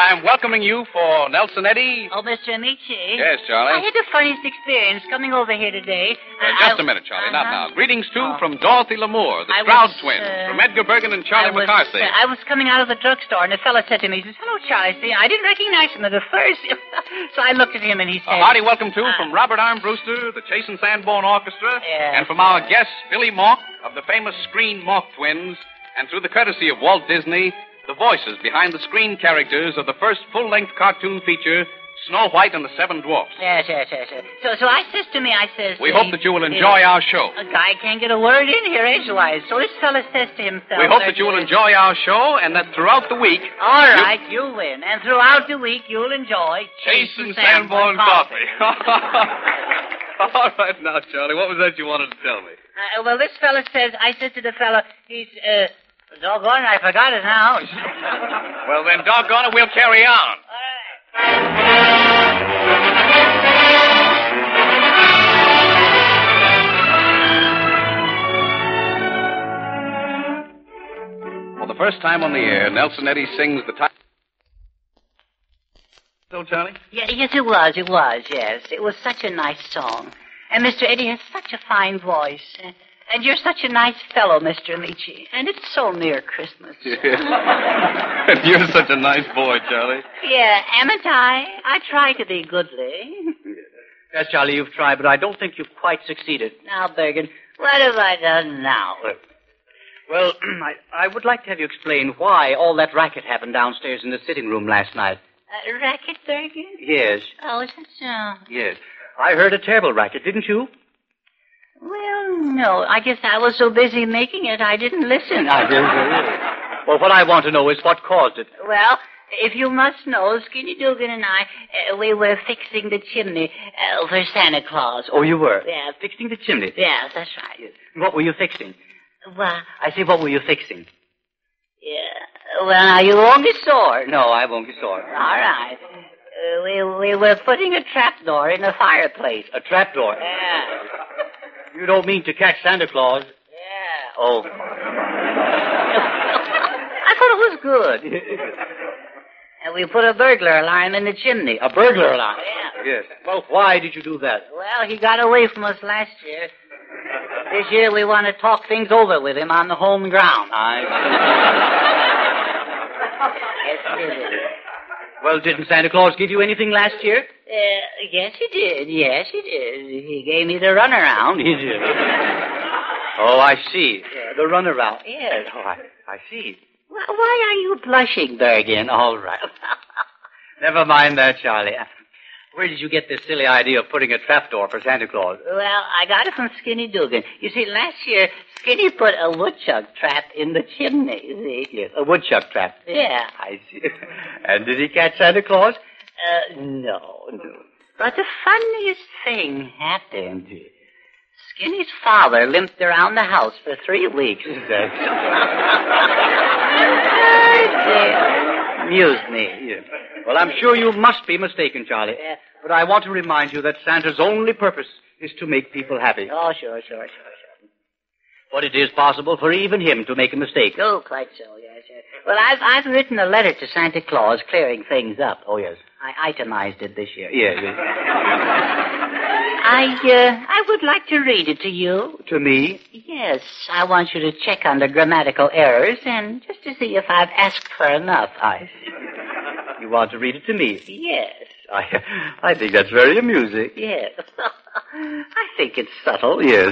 I'm welcoming you for Nelson Eddy. Oh, Mr. Amici. Yes, Charlie. I had the funniest experience coming over here today. Just a minute, Charlie, not now. Greetings, too, from Dorothy Lamour, the Stroud twins, from Edgar Bergen and Charlie McCarthy. I was coming out of the drugstore, and the fellow said to me, he says, "Hello, Charlie." See, I didn't recognize him at the first. So I looked at him, and he said... A hearty welcome, too, from Robert Armbruster, the Chase and Sanborn Orchestra, and from our guest, Billy Mauch, of the famous screen Mauch twins, and through the courtesy of Walt Disney, the voices behind the screen characters of the first full-length cartoon feature, Snow White and the Seven Dwarfs. Yes. So I says to me, we hope that you will enjoy our show. A guy can't get a word in here edgewise. So this fella says to himself... We hope that you will enjoy our show and that throughout the week... All right, you'll win. And throughout the week, you'll enjoy... Chase and Sanborn coffee. All right now, Charlie, what was that you wanted to tell me? Well, this fella says... I said to the fella, he's... doggone it, I forgot it now. Well, then, doggone it, we'll carry on. All right. For the first time on the air, Nelson Eddy sings the title. So, Charlie? Yes, it was, yes. It was such a nice song. And Mr. Eddy has such a fine voice. And you're such a nice fellow, Mr. Amici. And it's so near Christmas. And you're such a nice boy, Charlie. Yeah, haven't I? I try to be goodly. Yes, Charlie, you've tried, but I don't think you've quite succeeded. Now, Bergen, what have I done now? Well, I would like to have you explain why all that racket happened downstairs in the sitting room last night. Racket, Bergen? Yes. Oh, is that so? Yes. I heard a terrible racket, didn't you? Well, no. I guess I was so busy making it, I didn't listen. Well, what I want to know is what caused it. Well, if you must know, Skinny Dugan and I, we were fixing the chimney for Santa Claus. Oh, you were? Yeah. Fixing the chimney? Yes, that's right. Yes. What were you fixing? Well... I say, what were you fixing? Yeah. Well, now, you won't get sore. No, I won't get sore. All right. We were putting a trapdoor in the fireplace. A trapdoor? Yeah. You don't mean to catch Santa Claus? Yeah. Oh. I thought it was good. And we put a burglar alarm in the chimney. A burglar alarm? Yeah. Yes. Well, why did you do that? Well, he got away from us last year. This year we want to talk things over with him on the home ground. Yes, he did. Well, didn't Santa Claus give you anything last year? Yes, he did. Yes, he did. He gave me the runaround. He did. Oh, I see. The runaround. Yes. Oh, I see. Why are you blushing, Bergen? All right. Never mind that, Charlie. Where did you get this silly idea of putting a trapdoor for Santa Claus? Well, I got it from Skinny Dugan. You see, last year, Skinny put a woodchuck trap in the chimney, see? Yes, a woodchuck trap. Yeah. I see. And did he catch Santa Claus? No. But the funniest thing happened. Skinny's father limped around the house for 3 weeks. Amused me. Yes. Well, I'm sure you must be mistaken, Charlie. But I want to remind you that Santa's only purpose is to make people happy. Oh, sure. But it is possible for even him to make a mistake. Oh, quite so, yes. Well, I've written a letter to Santa Claus clearing things up. Oh, yes. I itemized it this year. Yes. I would like to read it to you. To me? Yes. I want you to check on the grammatical errors and just to see if I've asked for enough. I see. You want to read it to me? Yes. I think that's very amusing. Yes. I think it's subtle, yes.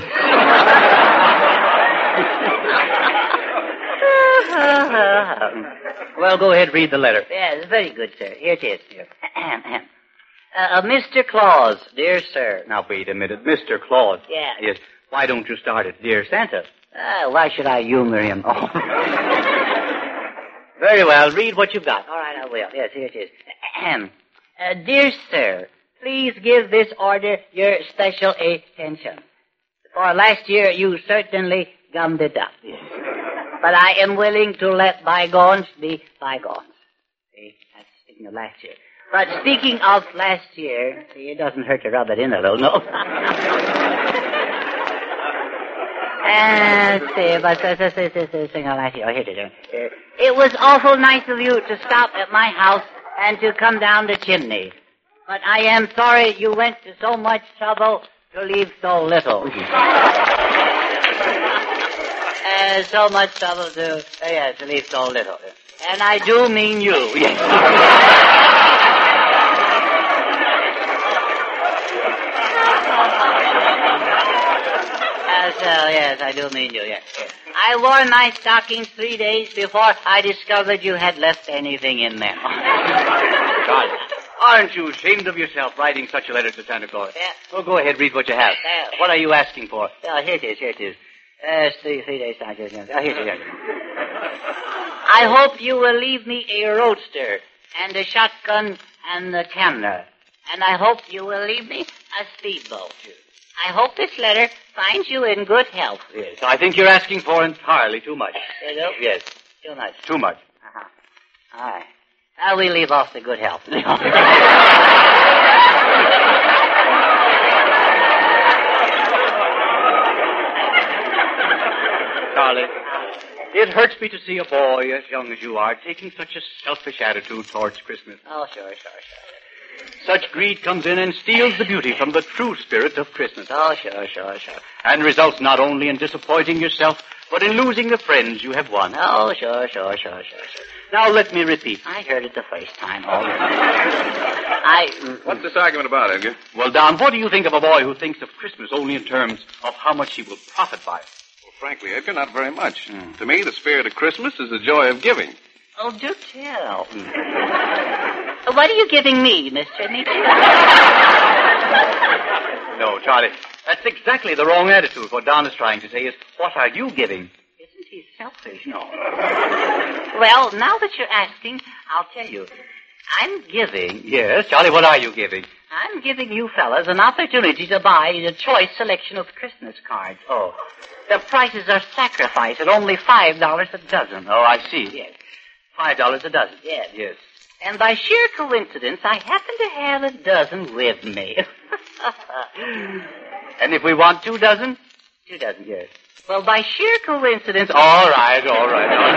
Well, go ahead, read the letter. Yes, very good, sir. Here it is. Mr. Claus, dear sir. Now, wait a minute. Mr. Claus. Yeah. Yes. Why don't you start it, dear Santa? Why should I humor him? Oh. Very well. Read what you've got. All right, I will. Yes, here it is. Dear sir, please give this order your special attention. For last year, you certainly gummed it up. But I am willing to let bygones be bygones. See, that's speaking of last year. But speaking of last year, see, it doesn't hurt to rub it in a little, no? It was awful nice of you to stop at my house and to come down the chimney. But I am sorry you went to so much trouble to leave so little. So much trouble to leave so little. And I do mean you. Yes. Yes, I do mean you, yes. I wore my stockings 3 days before I discovered you had left anything in them. God, aren't you ashamed of yourself writing such a letter to Santa Claus? Yeah. Well, go ahead, read what you have. What are you asking for? Here it is. 3 days. Here it is. I hope you will leave me a roadster and a shotgun and a camera. And I hope you will leave me a speedboat. I hope this letter finds you in good health. Yes, I think you're asking for entirely too much. You do? Yes. Too much. Too much. Uh-huh. All right. Now we leave off the good health. Charlie, it hurts me to see a boy as young as you are taking such a selfish attitude towards Christmas. Oh, sure. Such greed comes in and steals the beauty from the true spirit of Christmas. Oh, sure. And results not only in disappointing yourself, but in losing the friends you have won. Oh, sure. Now let me repeat. I heard it the first time. What's this argument about, Edgar? Well, Don, what do you think of a boy who thinks of Christmas only in terms of how much he will profit by it? Well, frankly, Edgar, not very much. To me, the spirit of Christmas is the joy of giving. Oh, do tell. What are you giving me, Mr. Meekin? No, Charlie, that's exactly the wrong attitude. What Don is trying to say is, what are you giving? Isn't he selfish? No. Well, now that you're asking, I'll tell you. I'm giving. Yes, Charlie, what are you giving? I'm giving you fellas an opportunity to buy a choice selection of Christmas cards. Oh. The prices are sacrificed at only $5 a dozen. Oh, I see. Yes. $5 a dozen. Yes. And by sheer coincidence, I happen to have a dozen with me. And if we want 2 dozen? 2 dozen, yes. Well, by sheer coincidence... All right. No.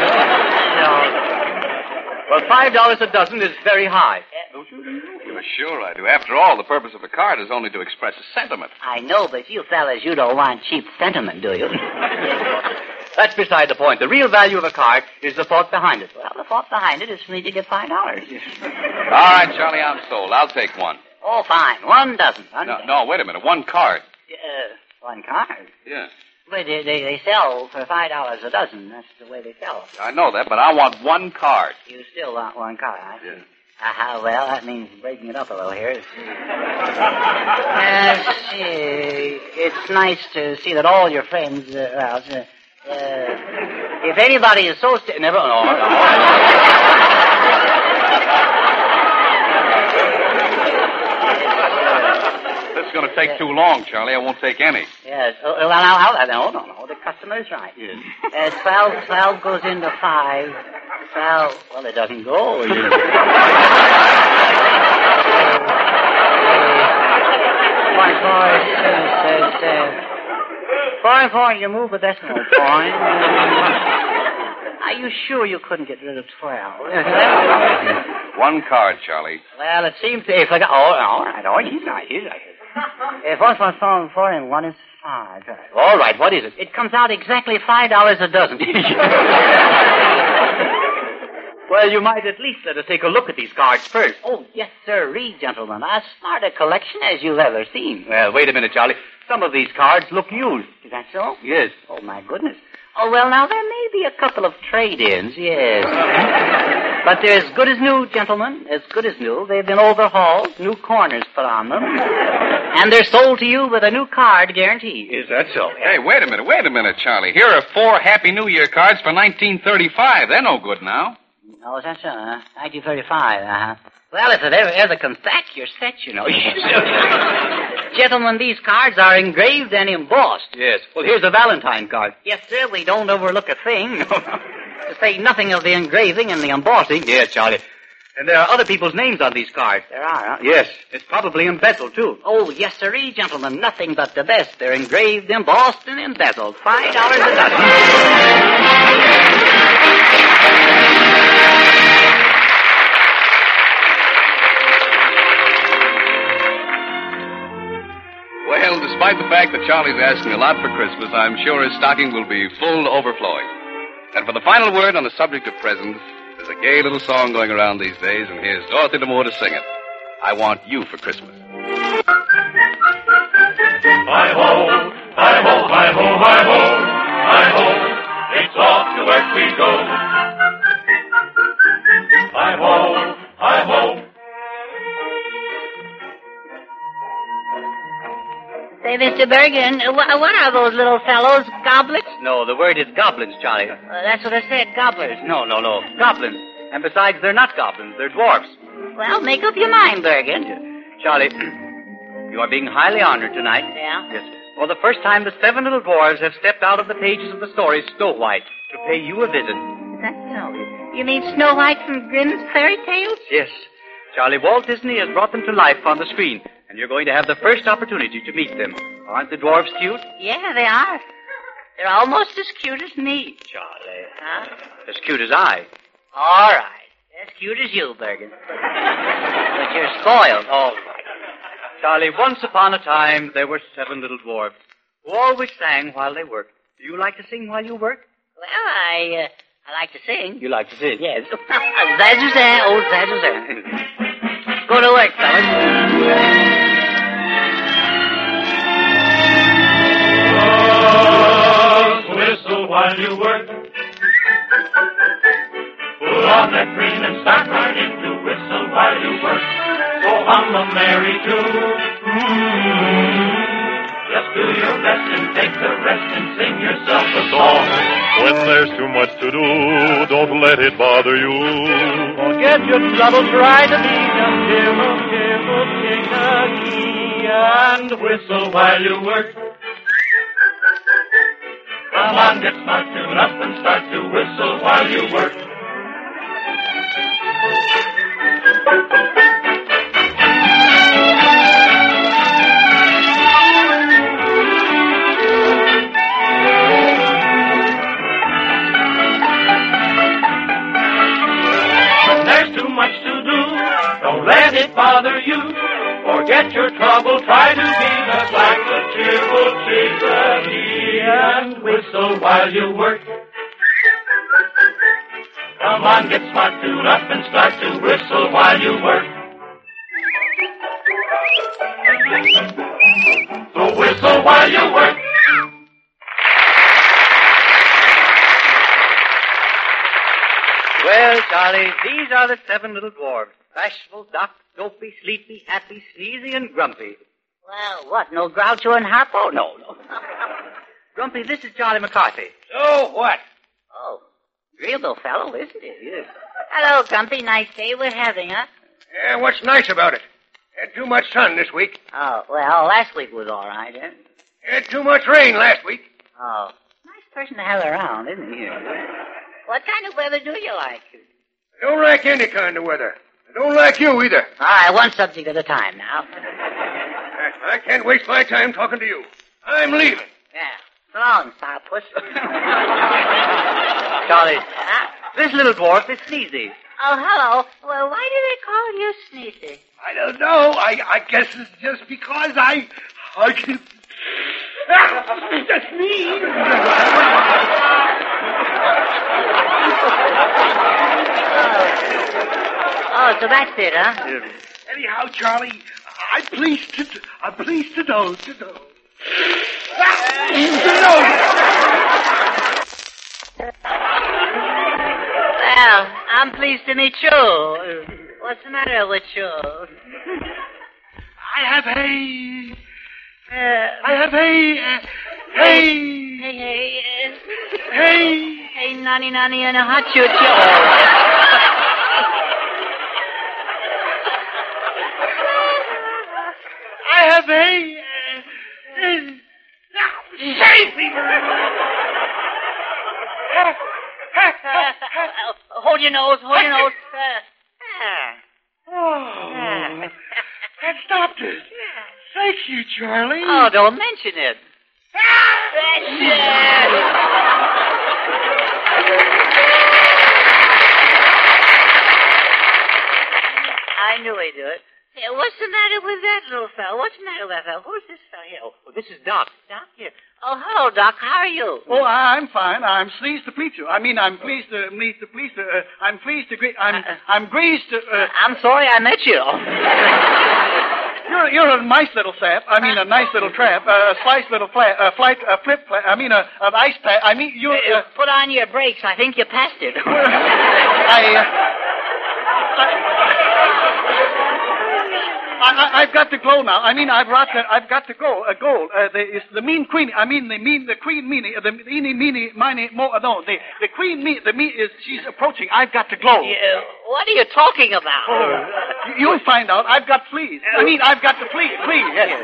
Well, $5 a dozen is very high. Don't you? Well, sure I do. After all, the purpose of a card is only to express a sentiment. I know, but you fellas, you don't want cheap sentiment, do you? That's beside the point. The real value of a card is the thought behind it. Well, the thought behind it is for me to get $5. All right, Charlie, I'm sold. I'll take one. Oh, fine. 1 dozen. No, wait a minute. 1 card. 1 card? Yeah. But they sell for $5 a dozen. That's the way they sell them. I know that, but I want 1 card. You still want 1 card, I see. Yeah. Well, that means breaking it up a little here. It's nice to see that all your friends, if anybody is so... Never... No. This is going to take too long, Charlie. I won't take any. Yes. Well, now, no. The customer is right. Yes. 12 goes into 5. 12... Well, it doesn't go. 4, you move a decimal point. Are you sure you couldn't get rid of 12? 1 card, Charlie. Well, it seems to... If I got... all right. Oh, he's right. If 1 plus 4 and 1 is 5. All right, what is it? It comes out exactly $5 a dozen. Well, you might at least let us take a look at these cards first. Oh, yes, sir. Read, gentlemen. As smart a collection as you've ever seen. Well, wait a minute, Charlie. Some of these cards look used. Is that so? Yes. Oh, my goodness. Oh, well, now, there may be a couple of trade-ins, yes. But they're as good as new, gentlemen. As good as new. They've been overhauled, new corners put on them. And they're sold to you with a new card guarantee. Is that so? Hey, wait a minute, Charlie. Here are 4 Happy New Year cards for 1935. They're no good now. Oh, is that so, 1935, Well, if it ever comes back, you're set, you know. Gentlemen, these cards are engraved and embossed. Yes. Well, here's a Valentine card. Yes, sir, we don't overlook a thing. To say nothing of the engraving and the embossing. Yes, Charlie. And there are other people's names on these cards. There are, huh? Yes. It's probably embezzled, too. Oh, yes, sirree, gentlemen. Nothing but the best. They're engraved, embossed, and embezzled. $5 a dozen. fact that Charlie's asking a lot for Christmas, I'm sure his stocking will be full to overflowing. And for the final word on the subject of presents, there's a gay little song going around these days, and here's Dorothy D'Amour to sing it. I Want You for Christmas. Hi-ho, hi-ho, hi-ho, hi-ho, hi-ho, it's off to work we go. Hi-ho, hi-ho. Say, Mr. Bergen, what are those little fellows? Goblets? No, the word is goblins, Charlie. That's what I said, gobblers. No. Goblins. And besides, they're not goblins. They're dwarfs. Well, make up your mind, Bergen. Charlie, you are being highly honored tonight. Yeah? Yes. For the first time, the 7 little dwarves have stepped out of the pages of the story Snow White to pay you a visit. That's so. You mean Snow White from Grimm's Fairy Tales? Yes. Charlie, Walt Disney has brought them to life on the screen, and you're going to have the first opportunity to meet them. Aren't the dwarves cute? Yeah, they are. They're almost as cute as me. Charlie. Huh? As cute as I. All right. As cute as you, Bergen. But you're spoiled. All right. Charlie, once upon a time, there were 7 little dwarfs who always sang while they worked. Do you like to sing while you work? Well, I like to sing. You like to sing? Yes. Zazuzan, old Zazuzan. Go to work, fellas. Whistle while you work. Put on that green and start right into whistle while you work. So hum a merry tune. Just do your best and take the rest and sing yourself a song. When there's too much to do, don't let it bother you. Forget your trouble, try to be a cheerful king and whistle while you work. Come on, get smart, tune up and start to whistle while you work. When there's too much to do, don't let it bother you. Forget your trouble, try to be just like the cheerful chickadee and whistle while you work. Come on, get smart, tune up and start to whistle while you work. So whistle while you work. Well, Charlie, these are the 7 little dwarfs. Bashful, Doc, Dopey, Sleepy, Happy, Sneezy, and Grumpy. Well, what, no Groucho and Harpo? No. Grumpy, this is Charlie McCarthy. So what? Oh, real little fellow, isn't he? Yes. Hello, Grumpy. Nice day we're having, huh? Yeah, what's nice about it? Had too much sun this week. Oh, well, last week was all right, eh? Had too much rain last week. Oh, nice person to have around, isn't he? What kind of weather do you like? I don't like any kind of weather. I don't like you either. All right, one subject at a time now. I can't waste my time talking to you. I'm leaving. Yeah. So long, sourpuss. Charlie, this little dwarf is Sneezy. Oh, hello. Well, why do they call you Sneezy? I don't know. I guess it's just because I can... That's me. Oh, so that's it, huh? Anyhow, Charlie, I'm pleased to know. Well, I'm pleased to meet you. What's the matter with you? I have Hey, nanny, and a hot choo I have save me! Hold your nose. That stopped it. Thank you, Charlie. Oh, don't mention it. I knew he'd do it. What's the matter with that little fellow? What's the matter with that fellow? Who's this fellow here? Oh, this is Doc. Doc here. Oh, hello, Doc. How are you? Oh, I'm fine. I'm pleased to meet you. I'm pleased to I'm pleased to greet. I'm pleased to. I'm sorry I met you. You're a nice little sap. I mean, a nice little tramp. A slice little flip. An ice pack. I mean, you. Put on your brakes. I think you passed it. I've got to go now. I mean, I've got to go. Gold. The mean queen. I mean, the queen meanie. The queen me. The me is. She's approaching. I've got to go. What are you talking about? Oh, you'll find out. I've got fleas. I mean, I've got to flee. Yes.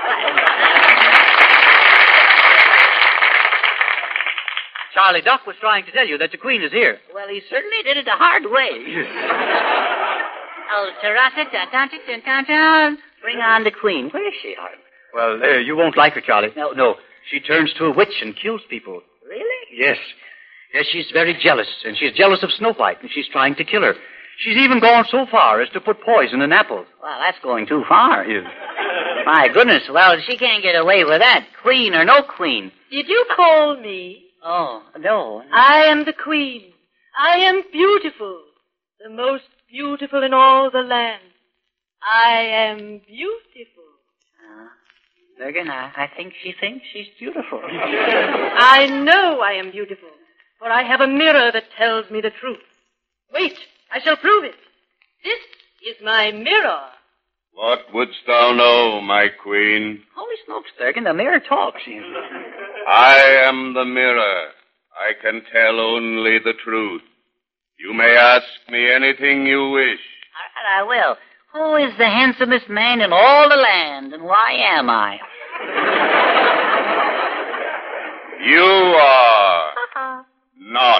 Charlie, Doc was trying to tell you that the Queen is here. Well, he certainly did it the hard way. Oh, ta-ra-ta-ta-ta-ta-ta-ta. Bring on the Queen. Where is she, Harlan? Well, you won't like her, Charlie. No. She turns to a witch and kills people. Really? Yes. Yes, she's very jealous, and she's jealous of Snow White, and she's trying to kill her. She's even gone so far as to put poison in apples. Well, that's going too far. Yes. My goodness. Well, she can't get away with that. Queen or no queen. Did you call me? Oh, no. I am the Queen. I am beautiful. The most beautiful in all the land. I am beautiful. Bergen, I think she thinks she's beautiful. I know I am beautiful, for I have a mirror that tells me the truth. Wait, I shall prove it. This is my mirror. What wouldst thou know, my queen? Holy smokes, Bergen, the mirror talks. I am the mirror. I can tell only the truth. You may ask me anything you wish. All right, I will. Who is the handsomest man in all the land, and why am I? You are not.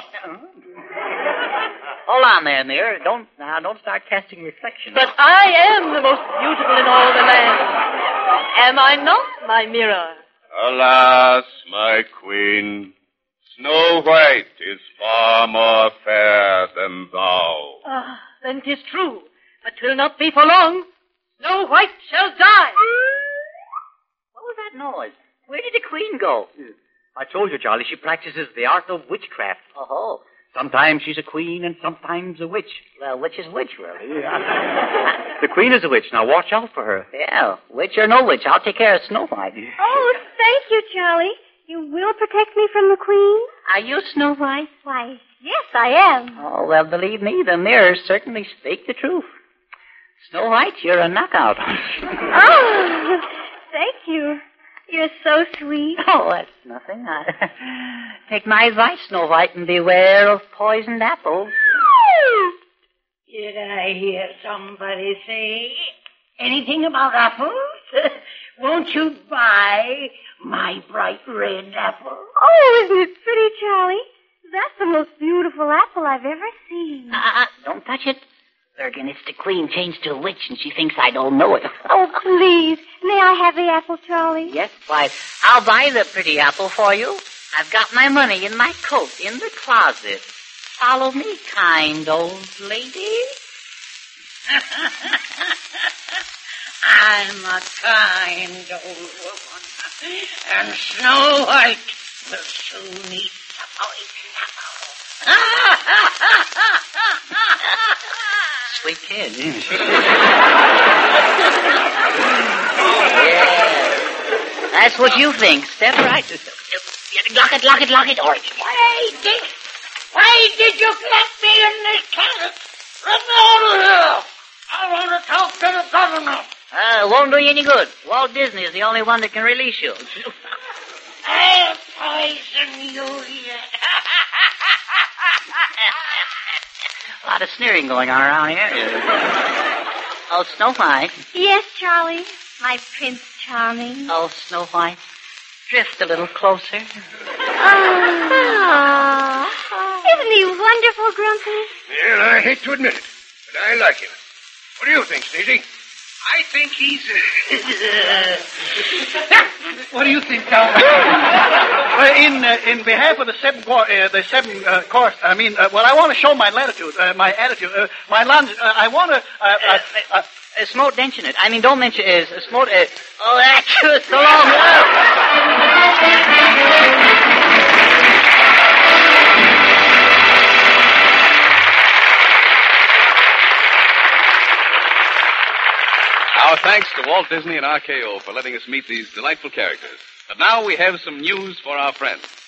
Hold on there, mirror. Don't start casting reflections. But I am the most beautiful in all the land. Am I not, my mirror? Alas, my queen, Snow White is far more fair than thou. Then 'tis true, but 'twill not be for long. Snow White shall die. What was that noise? Where did the Queen go? I told you, Charlie, she practices the art of witchcraft. Oh. Sometimes she's a queen and sometimes a witch. Well, which is which, really? The Queen is a witch. Now watch out for her. Yeah, witch or no witch, I'll take care of Snow White. Oh, thank you, Charlie. You will protect me from the Queen? Are you Snow White? Why, yes, I am. Oh, well, believe me, the mirrors certainly speak the truth. Snow White, you're a knockout. Oh, thank you. You're so sweet. Oh, that's nothing. Take my advice, Snow White, and beware of poisoned apples. Did I hear somebody say anything about apples? Won't you buy my bright red apple? Oh, isn't it pretty, Charlie? That's the most beautiful apple I've ever seen. Don't touch it. Bergen, it's the Queen changed to a witch, and she thinks I don't know it. Oh, please. May I have the apple, Charlie? Yes, why, I'll buy the pretty apple for you. I've got my money in my coat in the closet. Follow me, kind old lady. I'm a kind old woman, and Snow White will soon eat the poison apple. Sweet kid. Yeah. That's what you think. Step right. Lock it. Or... Why did you let me in this closet? Let me out of here. I want to talk to the governor. It won't do you any good. Walt Disney is the only one that can release you. I'll poison you yet. A lot of sneering going on around here. Oh, Snow White. Yes, Charlie. My Prince Charming. Oh, Snow White. Drift a little closer. Oh. Isn't he wonderful, Grumpy? Well, I hate to admit it, but I like him. What do you think, Stacey? I think he's... What do you think, Tom? In behalf of the seven course, I want to show my latitude, my attitude, my lunge. I want to. Smote mention it. I mean, don't mention it. Smote it. Oh, that's good. So long. Our thanks to Walt Disney and RKO for letting us meet these delightful characters. But now we have some news for our friends.